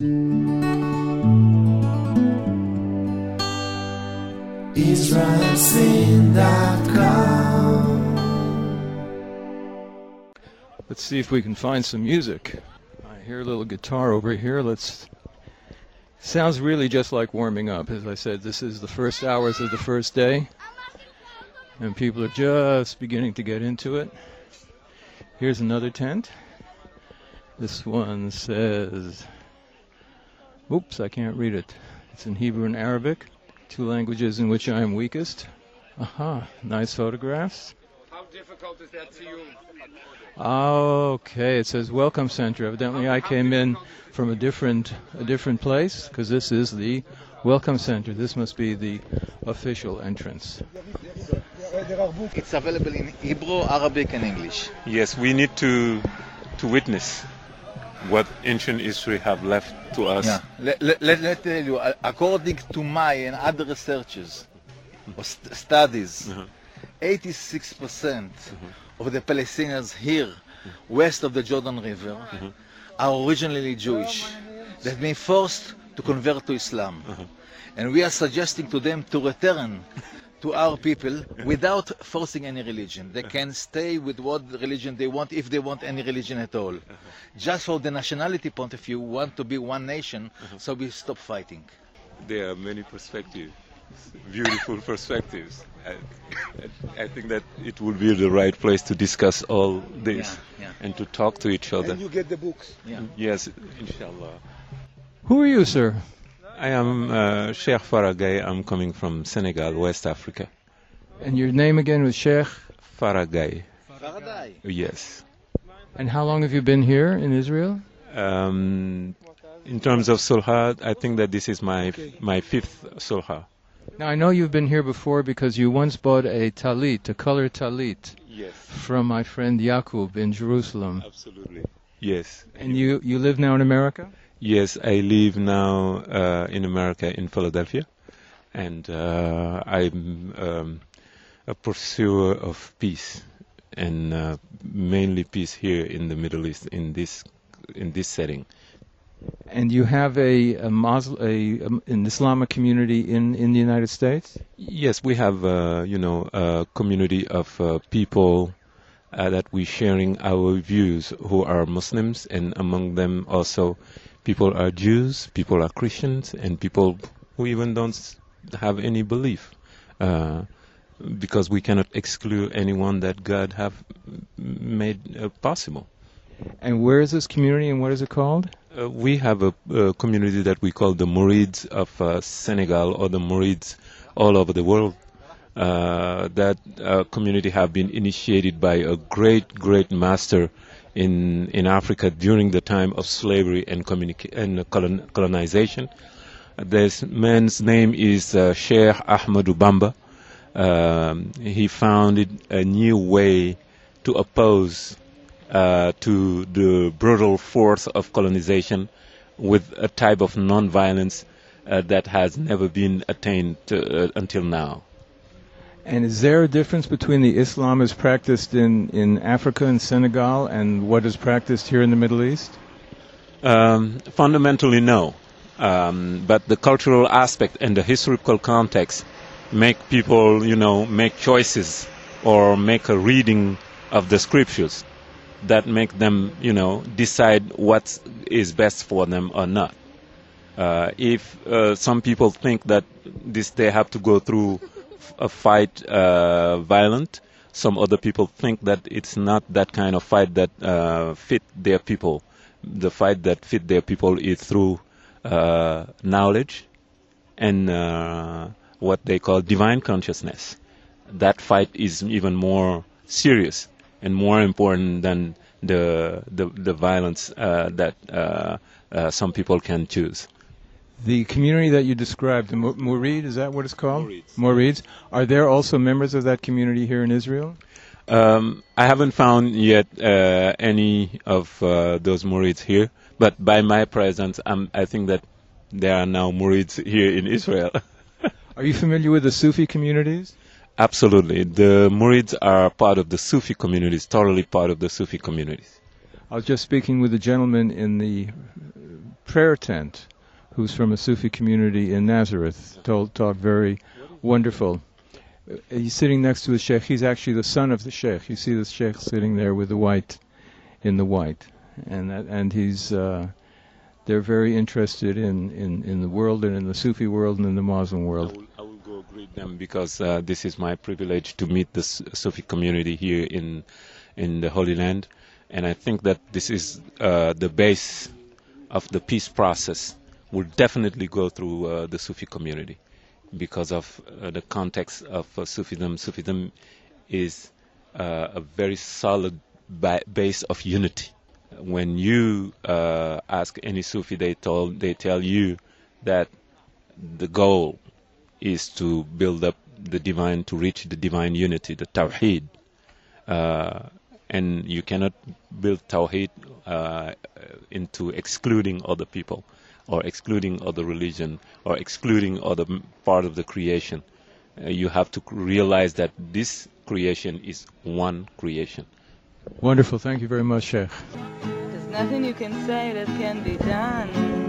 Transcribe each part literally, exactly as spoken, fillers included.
Israel Sin dot com. Let's see if we can find some music. I hear a little guitar over here. Let's. Sounds really just like warming up. As I said, this is the first hours of the first day, and people are just beginning to get into it. Here's another tent. This one says, oops, I can't read it. It's in Hebrew and Arabic, two languages in which I am weakest. Aha, nice photographs. How difficult is that to you? Okay, it says Welcome Center. Evidently I came in from a different a different place, because this is the Welcome Center. This must be the official entrance. It's available in Hebrew, Arabic and English. Yes, we need to to witness what ancient history have left to us. Yeah. Let, let, let me tell you, according to my and other researchers or st- studies, uh-huh. eighty-six percent uh-huh. of the Palestinians here, uh-huh. west of the Jordan River, uh-huh. are originally Jewish. They've been forced to convert to Islam. Uh-huh. And we are suggesting to them to return to our people without forcing any religion. They can stay with what religion they want, if they want any religion at all. Just for the nationality point of view, we want to be one nation, so we stop fighting. There are many perspectives, beautiful perspectives. I, I think that it would be the right place to discuss all this yeah, yeah. and to talk to each other. And you get the books. Yeah. Yes, inshallah. Who are you, sir? I am uh, Sheikh Faragay. I'm coming from Senegal, West Africa. And your name again was Sheikh? Faragay. Faraday. Yes. And how long have you been here in Israel? Um, in terms of sulha, I think that this is my my fifth sulha. Now, I know you've been here before because you once bought a talit, a color talit, yes. from my friend Yaqub in Jerusalem. Absolutely. Yes. And you, you live now in America? Yes, I live now uh, in America, in Philadelphia, and uh, I'm um, a pursuer of peace, and uh, mainly peace here in the Middle East, in this in this setting. And you have a, a Muslim, a, um, an Islamic community in, in the United States? Yes, we have uh, you know a community of uh, people uh, that we sharing our views who are Muslims, and among them also. People are Jews, people are Christians, and people who even don't have any belief, uh, because we cannot exclude anyone that God have made uh, possible. And where is this community, and what is it called? Uh, we have a, a community that we call the Mourides of uh, Senegal, or the Mourides all over the world. Uh, that uh, community have been initiated by a great, great master in in Africa during the time of slavery and, communica- and colon- colonization. Uh, this man's name is uh, Sheikh Ahmadou Bamba. Um, he founded a new way to oppose uh, to the brutal force of colonization with a type of non-violence uh, that has never been attained to, uh, until now. And is there a difference between the Islam as practiced in, in Africa and Senegal and what is practiced here in the Middle East? Um, fundamentally, no. Um, but the cultural aspect and the historical context make people, you know, make choices or make a reading of the scriptures that make them, you know, decide what is best for them or not. Uh, if uh, some people think that this they have to go through a fight uh, violent, some other people think that it's not that kind of fight that uh, fit their people. The fight that fit their people is through uh, knowledge and uh, what they call divine consciousness. That fight is even more serious and more important than the the, the violence uh, that uh, uh, some people can choose. The community that you described, the Mourid, is that what it's called? Mourides. Mourides. Are there also members of that community here in Israel? Um, I haven't found yet uh, any of uh, those Mourides here, but by my presence, um, I think that there are now Mourides here in Israel. Are you familiar with the Sufi communities? Absolutely. The Mourides are part of the Sufi communities, totally part of the Sufi communities. I was just speaking with a gentleman in the prayer tent, who's from a Sufi community in Nazareth. Told, talked very wonderful. Uh, He's sitting next to the sheikh. He's actually the son of the sheikh. You see the sheikh sitting there with the white, in the white, and that, and he's. Uh, they're very interested in, in, in the world and in the Sufi world and in the Muslim I world. will, I will go greet them because uh, this is my privilege to meet the S- Sufi community here in in the Holy Land, and I think that this is uh, the base of the peace process. Will definitely go through uh, the Sufi community because of uh, the context of uh, Sufism. Sufism is uh, a very solid ba- base of unity. When you uh, ask any Sufi, they told they tell you that the goal is to build up the divine, to reach the divine unity, the Tawheed. Uh, and you cannot build Tawheed uh, into excluding other people, or excluding other religion, or excluding other m- part of the creation. Uh, you have to c- realize that this creation is one creation. Wonderful. Thank you very much, Sheikh. There's nothing you can say that can be done.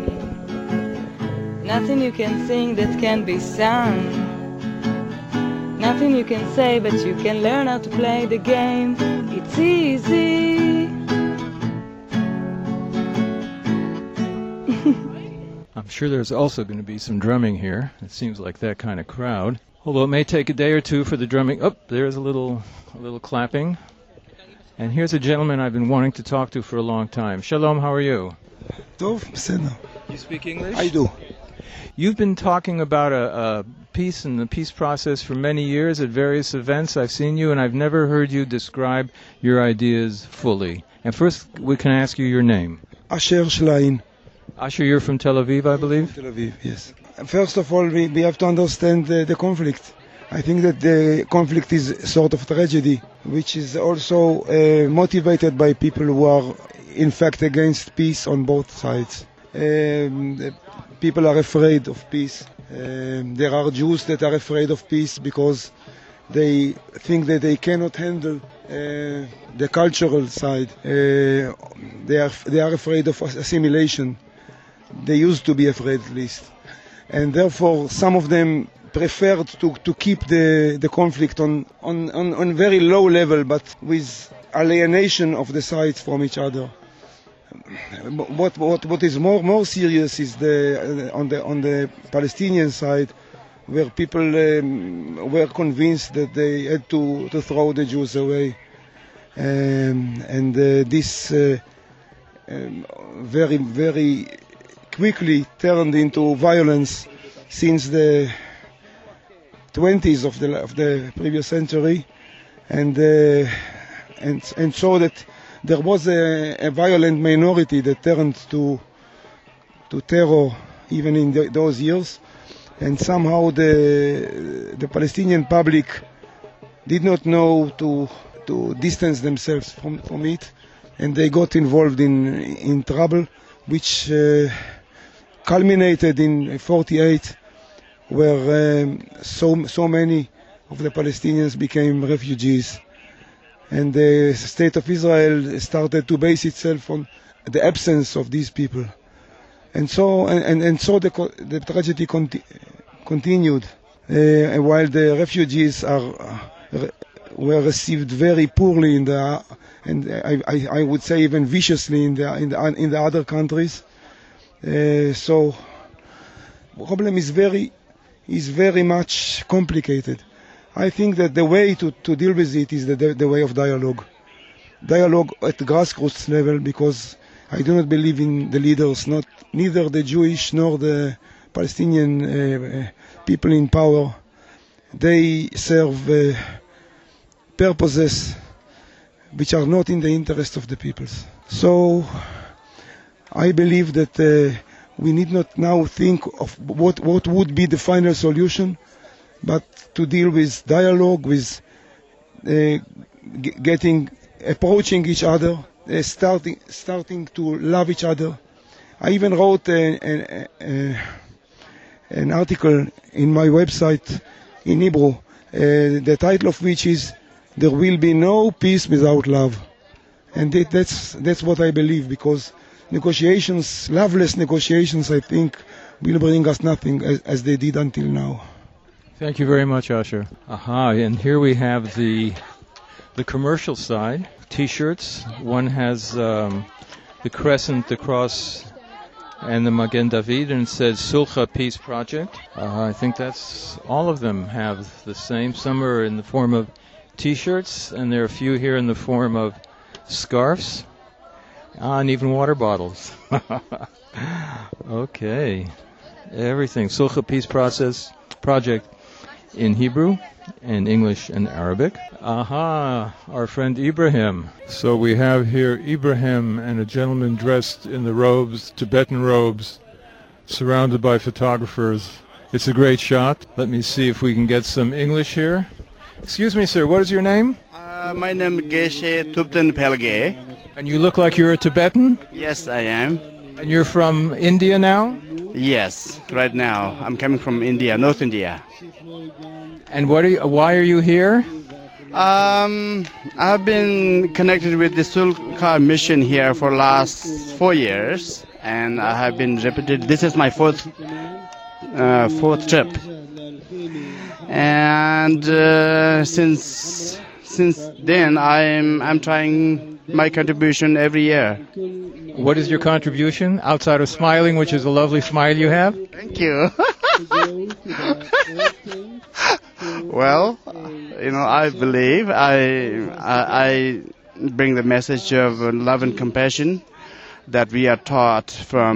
Nothing you can sing that can be sung. Nothing you can say, but you can learn how to play the game. It's easy. I'm sure there's also going to be some drumming here. It seems like that kind of crowd. Although it may take a day or two for the drumming. Oh, there's a little, a little clapping. And here's a gentleman I've been wanting to talk to for a long time. Shalom, how are you? טוב, בסדר. You speak English? I do. You've been talking about a, a peace and the peace process for many years at various events. I've seen you, and I've never heard you describe your ideas fully. And first, we can ask you your name. אשר שליין. Asher, you're from Tel Aviv, I believe? Tel Aviv, yes. First of all, we, we have to understand uh, the conflict. I think that the conflict is sort of tragedy, which is also uh, motivated by people who are, in fact, against peace on both sides. Um, the people are afraid of peace. Um, there are Jews that are afraid of peace because they think that they cannot handle uh, the cultural side. Uh, they are they are afraid of assimilation. They used to be afraid, at least, and therefore some of them preferred to, to keep the, the conflict on, on, on, on very low level, but with alienation of the sides from each other. What, what, what is more, more serious is the, uh, on, the, on the Palestinian side, where people um, were convinced that they had to, to throw the Jews away. Um, and uh, this uh, um, very, very quickly turned into violence since the twenties of the of the previous century, and uh, and and so that there was a, a violent minority that turned to to terror even in the, those years, and somehow the the Palestinian public did not know to to distance themselves from, from it, and they got involved in in trouble, which uh, culminated in forty-eight. Where um, so so many of the Palestinians became refugees, and the state of Israel started to base itself on the absence of these people, and so and, and, and so the the tragedy conti- continued, uh, while the refugees are uh, were received very poorly in the and I, I, I would say even viciously in the in the in the other countries. Uh, so the problem is very. is very much complicated. I think that the way to, to deal with it is the, the, the way of dialogue. Dialogue at the grassroots level, because I do not believe in the leaders, not neither the Jewish nor the Palestinian uh, people in power. They serve uh, purposes which are not in the interest of the peoples. So I believe that uh, we need not now think of what, what would be the final solution, but to deal with dialogue, with uh, g- getting, approaching each other, uh, starting, starting to love each other. I even wrote a, a, a, an article in my website in Hebrew, uh, the title of which is "There will be no peace without love," and that, that's that's what I believe, because negotiations, loveless negotiations, I think, will bring us nothing as, as they did until now. Thank you very much, Asher. Aha, and here we have the the commercial side, T-shirts. One has um, the crescent, the cross, and the Magen David, and it says Sulcha Peace Project. Uh, I think that's all of them have the same. Some are in the form of T-shirts, and there are a few here in the form of scarves, ah, and even water bottles. Okay, everything. Sulcha Peace Process Project in Hebrew and English and Arabic. Aha, our friend Ibrahim. So we have here Ibrahim and a gentleman dressed in the robes, Tibetan robes, surrounded by photographers. It's a great shot. Let me see if we can get some English here. Excuse me, sir, what is your name? Uh, my name is Geshe Tupten Pelge. And you look like you're a Tibetan? Yes, I am. And you're from India now? Yes, right now. I'm coming from India, North India. And what are you, why are you here? Um, I've been connected with the Sulcha mission here for last four years, and I have been repeated. This is my fourth, uh, fourth trip, and uh, since since then I'm I'm trying my contribution every year. What is your contribution outside of smiling, which is a lovely smile you have? Thank you. Well, you know, I believe I, I I bring the message of love and compassion that we are taught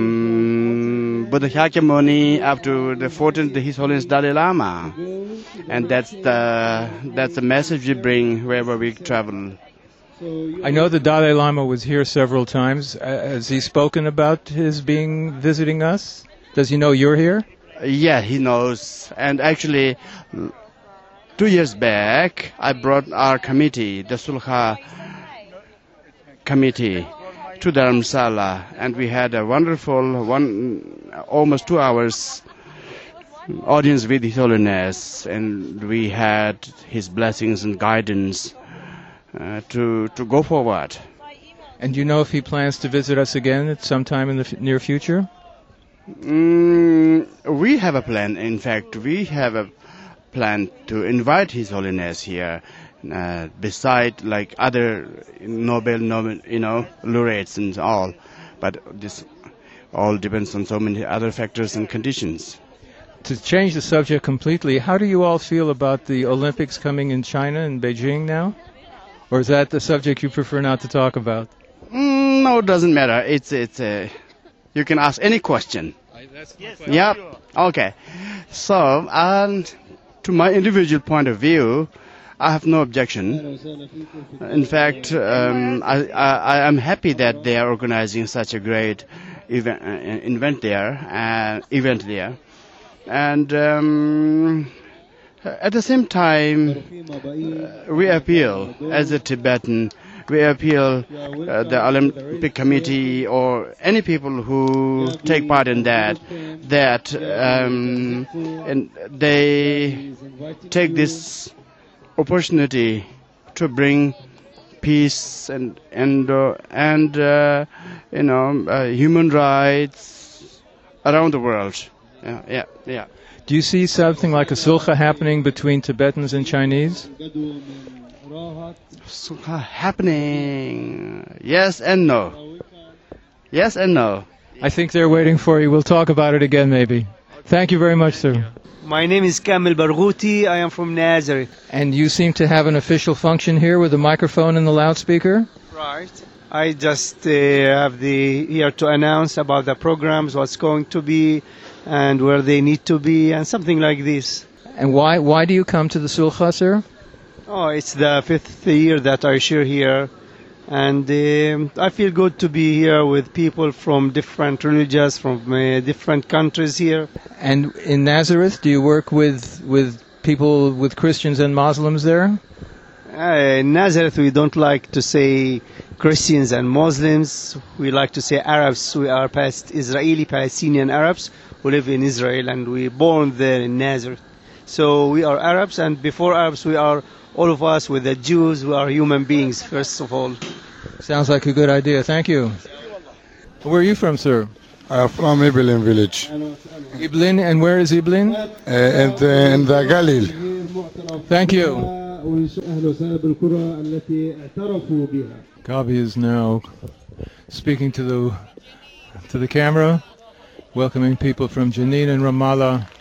from Buddha Shakyamuni up to the fourteenth His Holiness Dalai Lama, and that's the that's the message we bring wherever we travel. I know the Dalai Lama was here several times. Uh, has he spoken about his being visiting us? Does he know you're here? Yeah, he knows. And actually, two years back, I brought our committee, the Sulcha committee, to Dharamsala, and we had a wonderful, one almost two hours audience with His Holiness, and we had his blessings and guidance uh, to to go forward. And do you know if he plans to visit us again at some time in the f- near future? Mm, we have a plan. In fact, we have a plan to invite His Holiness here, uh, beside like other Nobel, Nobel, you know, laureates and all. But this all depends on so many other factors and conditions. To change the subject completely, how do you all feel about the Olympics coming in China and Beijing now? Or is that the subject you prefer not to talk about? Mm, no, it doesn't matter. It's it's a. You can ask any question. Yes. Yep. Okay. So, um, to my individual point of view, I have no objection. In fact, um, I, I, I am happy that they are organizing such a great event, uh, event there, uh, event there, and um, at the same time, uh, we appeal as a Tibetan. We appeal uh, the Olympic Committee or any people who take part in that, that um, and they take this opportunity to bring peace and and uh, and uh, you know uh, human rights around the world. Yeah, yeah, yeah. Do you see something like a sulcha happening between Tibetans and Chinese? Sulcha happening. Yes and no. Yes and no. I think they're waiting for you. We'll talk about it again maybe. Thank you very much, sir. My name is Kamil Barghouti. I am from Nazareth. And you seem to have an official function here with a microphone and the loudspeaker? Right. I just uh, have the here to announce about the programs, what's going to be, and where they need to be, and something like this. And why why do you come to the sulcha, sir? Oh, it's the fifth year that I share here, and um, I feel good to be here with people from different religions, from uh, different countries here. And in Nazareth, do you work with with people, with Christians and Muslims there? Uh, in Nazareth, we don't like to say Christians and Muslims. We like to say Arabs. We are past Israeli Palestinian Arabs who live in Israel, and we born there in Nazareth. So we are Arabs, and before Arabs, we are all of us with the Jews. We are human beings, first of all. Sounds like a good idea. Thank you. Where are you from, sir? Uh, from Iblin village. Iblin, and where is Iblin? Uh, and, uh, in the Galil. Thank you. Gabi is now speaking to the to the camera, welcoming people from Jenin and Ramallah